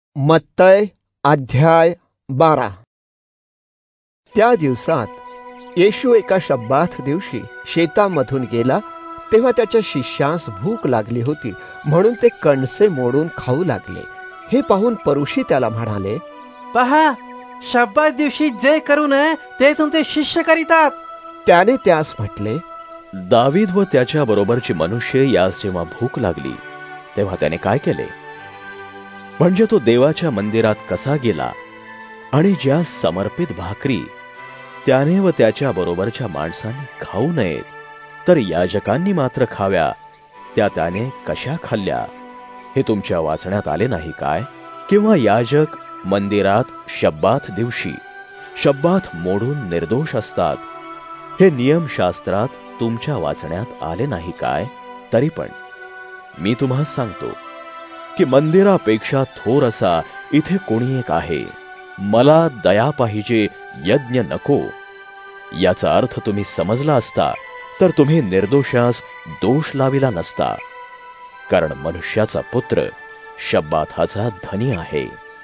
मत्तय अध्याय 12. त्या दिवसात येशू एका शब्बात दिवशी शेतामधून गेला, तेव्हा त्याच्या शिष्यास भूक लागली होती, म्हणून ते कणसे मोडून खाऊ लागले. हे पाहून परुषी त्याला म्हणाले, पहा, शब्बात दिवशी जे करू नये ते तुमचे शिष्य करीतात. त्याने त्यास म्हटले, दावीद व त्याच्या बरोबरची मनुष्य यास जेव्हा भूक लागली तेव्हा त्याने काय केले? म्हणजे तो देवाच्या मंदिरात कसा गेला आणि ज्या समर्पित भाकरी त्याने व त्याच्या बरोबरच्या माणसांनी खाऊ नयेत, तर याजकांनी मात्र खाव्या, त्या त्याने कशा खाल्ल्या हे तुमच्या वाचण्यात आले नाही काय? किंवा याजक मंदिरात शब्बात दिवशी शब्बात मोडून निर्दोष असतात, हे नियमशास्त्रात तुमच्या वाचण्यात आले नाही काय? तरी पण मी तुम्हाला सांगतो की मंदिरापेक्षा थोर असा इथे कोणी एक आहे. मला दया पाहिजे, यज्ञ नको. याचा अर्थ तुम्ही समजला असता तर तुम्ही निर्दोषास दोष लाविला नसता, कारण मनुष्याचा पुत्र शब्बाताचा धनी आहे.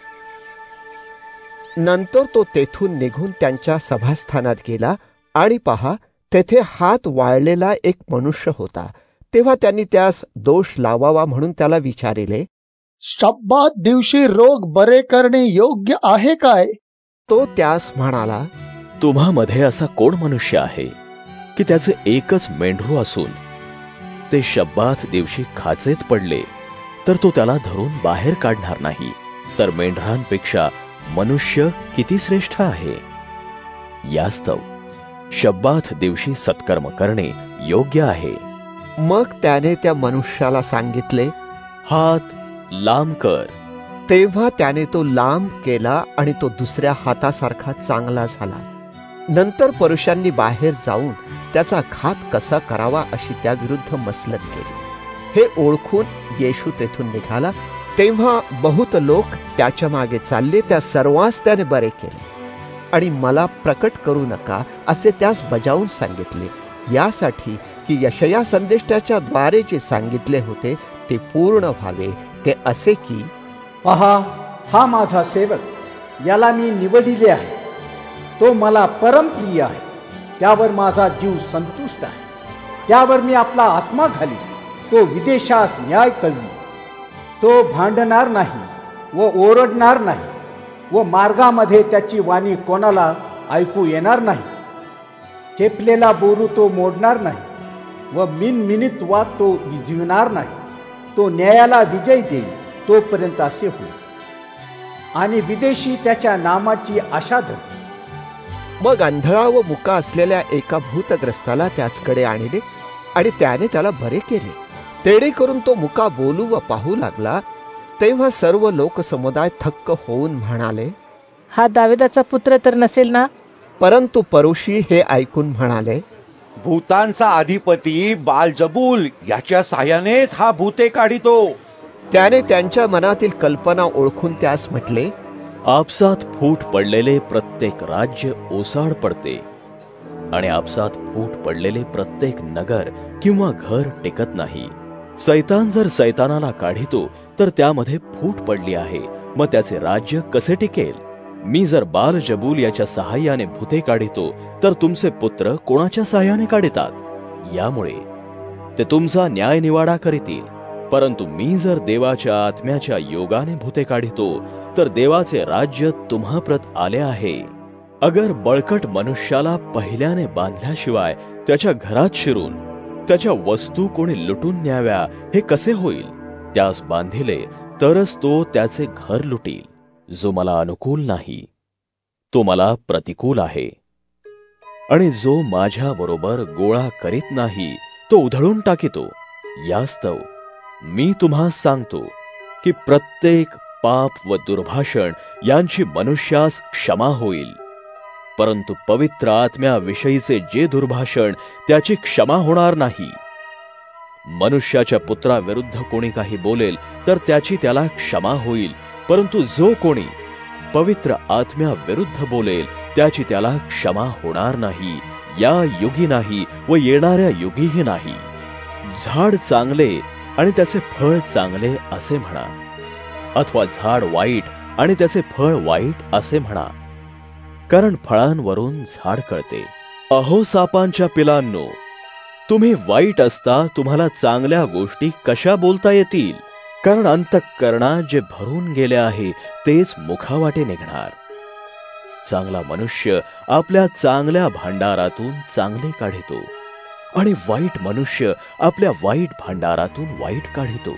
नंतर तो तेथून निघून त्यांच्या सभास्थानात गेला, आणि पहा, तेथे हात वाळलेला एक मनुष्य होता. तेव्हा त्यांनी त्यास दोष लावावा म्हणून त्याला विचारिले, शब्बात दिवशी रोग बरे करणे योग्य आहे काय? तो त्यास म्हणाला, तुम्हामध्ये असा कोण मनुष्य आहे की त्याचे एकच मेंढरू असून ते शब्बात दिवशी खाचेत पडले तर तो त्याला धरून बाहेर काढणार नाही? तर मेंढरांपेक्षा मनुष्य किती श्रेष्ठ आहे. यास्तव शब्बात दिवशी सत्कर्म करणे योग्य आहे. मग त्याने त्या मनुष्याला सांगितले, हात लांब कर. तेव्हा त्याने तो लांब केला आणि तो दुसऱ्या हातासारखा चांगला झाला. नंतर पुरुषांनी बाहेर जाऊन त्याचा घात कसा करावा अशी त्याविरुद्ध मसलत केली. हे ओळखून येशू तेथून निघाला, तेव्हा बहुत लोक त्याच्या मागे चालले. त्या सर्वांस त्याने बरे केले आणि मला प्रकट करू नका असे त्यास बजावून सांगितले, यासाठी की यशया संदेष्टाच्या द्वारे जे सांगितले होते ते पूर्ण व्हावे. ते असे की, पहा, हा माझा सेवक, याला मी निवडिले आहे. तो मला परमप्रिय आहे. त्यावर माझा जीव संतुष्ट आहे. त्यावर मी आपला आत्मा घाली. तो विदेशास न्याय कळवी. तो भांडणार नाही व ओरडणार नाही, व मार्गामध्ये त्याची वाणी कोणाला ऐकू येणार नाही. चेपलेला बोरू तो मोडणार नाही व मिनमिनीत वाद तो विझविणार नाही. तो न्यायाला विजय देईल, तोपर्यंत असे होईल. आणि विदेशी त्याच्या नामाची आशा धरतील. मग आंधळा व मुका असलेल्या एका भूतग्रस्ताला त्याचकडे आणले आणि त्याने त्याला बरे केले. तेडे करून तो मुका बोलू व पाहू लागला. तेव्हा सर्व लोकसमुदाय थक्क होऊन म्हणाले, हा दाविदाचा पुत्र तर नसेल ना? परंतु परुषी हे ऐकून म्हणाले, भूतांचा अधिपती बालजबूल याच्या साहाय्यानेच हा भूते काढितो. त्याने त्यांच्या मनातील कल्पना ओळखून त्यास म्हटले, आपसात फूट पडलेले प्रत्येक राज्य ओसाड पडते आणि आपसात फूट पडलेले प्रत्येक नगर किंवा घर टिकत नाही. सैतान जर सैतानाला काढितो तर त्यामध्ये फूट पडली आहे, मग त्याचे राज्य कसे टिकेल? मी जर बालजबूल याच्या सहाय्याने भूते काढितो तर तुमचे पुत्र कोणाच्या सहाय्याने काढितात? यामुळे ते तुमचा न्याय निवाडा करीतील. परंतु मी जर देवाच्या आत्म्याच्या योगाने भूते काढितो तर देवाचे राज्य तुम्हाप्रत आले आहे. अगर बळकट मनुष्याला पहिल्याने बांधल्याशिवाय त्याच्या घरात शिरून त्याच्या वस्तू कोणी लुटून न्याव्या हे कसे होईल? त्यास बांधिले तरच तो त्याचे घर लुटील. जो मला अनुकूल नाही तो मला प्रतिकूल आहे, आणि जो माझ्या बरोबर गोळा करीत नाही तो उधळून टाकितो. यास्तव मी तुम्हा सांगतो की प्रत्येक पाप व दुर्भाषण यांची मनुष्यास क्षमा होईल, परंतु पवित्र आत्म्याविषयीचे जे दुर्भाषण त्याची क्षमा होणार नाही. मनुष्याच्या पुत्राविरुद्ध कोणी काही बोलेल तर त्याची त्याला क्षमा होईल, परंतु जो कोणी पवित्र आत्म्याविरुद्ध बोलेल त्याची त्याला क्षमा होणार नाही, या युगी नाही व येणाऱ्या युगीही नाही. झाड चांगले आणि त्याचे फळ चांगले असे म्हणा. अथवा झाड वाईट आणि त्याचे फळ वाईट असे म्हणा, कारण फळांवरून झाड कळते. अहो सापांच्या पिलांनो, तुम्ही वाईट असता तुम्हाला चांगल्या गोष्टी कशा बोलता येतील? कारण अंतःकरणात जे भरून गेले आहे तेच मुखावाटे निघणार. चांगला मनुष्य आपल्या चांगल्या भांडारातून चांगले काढितो आणि वाईट मनुष्य आपल्या वाईट भांडारातून वाईट काढितो.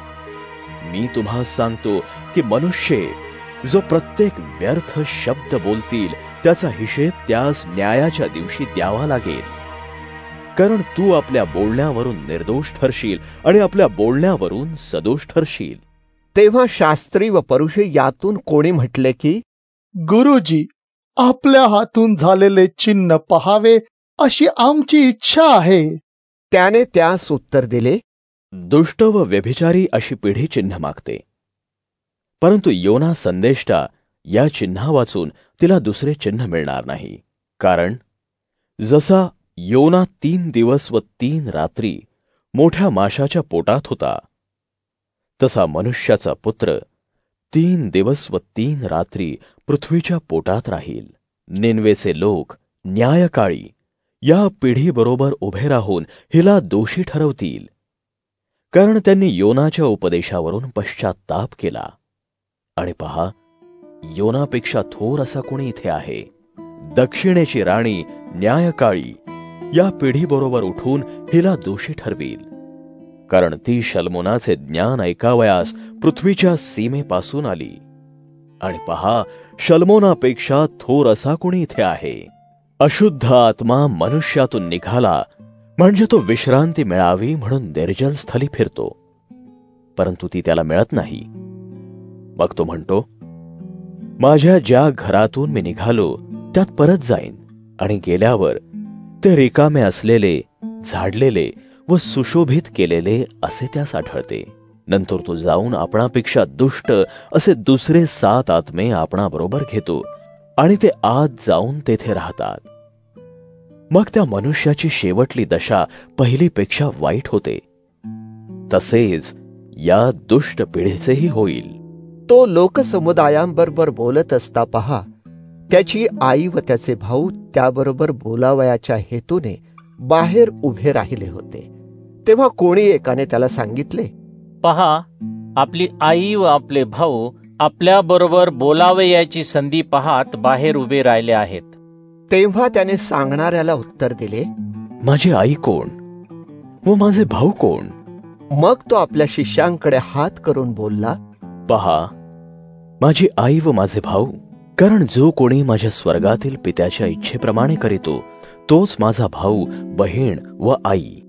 मी तुम्हा सांगतो की मनुष्य जो प्रत्येक व्यर्थ शब्द बोलतील त्याचा हिशेब त्यास न्यायाच्या दिवशी द्यावा लागेल. कारण तू आपल्या बोलण्यावरून निर्दोष ठरशील आणि आपल्या बोलण्यावरून सदोष ठरशील. तेव्हा शास्त्री व परुषे यातून कोणी म्हटले की, गुरुजी, आपल्या हातून झालेले चिन्ह पहावे अशी आमची इच्छा आहे. त्याने त्यास उत्तर दिले, दुष्ट व व्यभिचारी अशी पिढी चिन्ह मागते, परंतु योना संदेष्टा या चिन्हा वाचून तिला दुसरे चिन्ह मिळणार नाही. कारण जसा योना 3 दिवस व 3 रात्री मोठ्या माशाच्या पोटात होता, तसा मनुष्याचा पुत्र 3 दिवस व 3 रात्री पृथ्वीच्या पोटात राहील. निनवेचे लोक न्यायकाळी या पिढीबरोबर उभे राहून हिला दोषी ठरवतील, कारण त्यांनी योनाच्या उपदेशावरून पश्चात्ताप केला. आणि पहा, योनापेक्षा थोर असा कोणी इथे आहे. दक्षिणेची राणी न्यायकाळी या पिढीबरोबर उठून हिला दोषी ठरवील, कारण ती शल्मोनाचे ज्ञान ऐकावयास पृथ्वीच्या सीमेपासून आली. आणि पहा, शल्मोनापेक्षा थोर असा कोणी इथे आहे. अशुद्ध आत्मा मनुष्यातून निघाला म्हणजे तो विश्रांती मिळावी म्हणून निर्जल स्थली फिरतो, परंतु ती त्याला मिळत नाही. मग तो म्हणतो, माझ्या ज्या घरातून मी निघालो त्यात परत जाईन. आणि गेल्यावर ते रिकामे असलेले, झाडलेले व सुशोभित केलेले असे त्यास आढळते. नंतर तो जाऊन आपणापेक्षा दुष्ट असे दुसरे 7 आत्मे आपणाबरोबर घेतो आणि ते आत जाऊन तेथे राहतात. मग त्या मनुष्याची शेवटली दशा पहिलीपेक्षा वाईट होते. तसेच या दुष्ट पिढीचेही होईल. तो लोकसमुदायांबरोबर बोलत असता पहा, त्याची आई व त्याचे भाऊ त्याबरोबर बोलावयाच्या हेतूने बाहेर उभे राहिले होते. तेव्हा कोणी एकाने त्याला सांगितले, पहा, आपली आई व आपले भाऊ आपल्याबरोबर बोलावयाची संधी पाहत बाहेर उभे राहिले आहेत. तेव्हा त्याने सांगणाऱ्याला उत्तर दिले, माझी आई कोण व माझे भाऊ कोण? मग तो आपल्या शिष्यांकडे हात करून बोलला, पहा, माझी आई व माझे भाऊ. कारण जो कोणी माझ्या स्वर्गातील पित्याच्या इच्छेप्रमाणे करीतो तोच माझा भाऊ, बहीण व आई.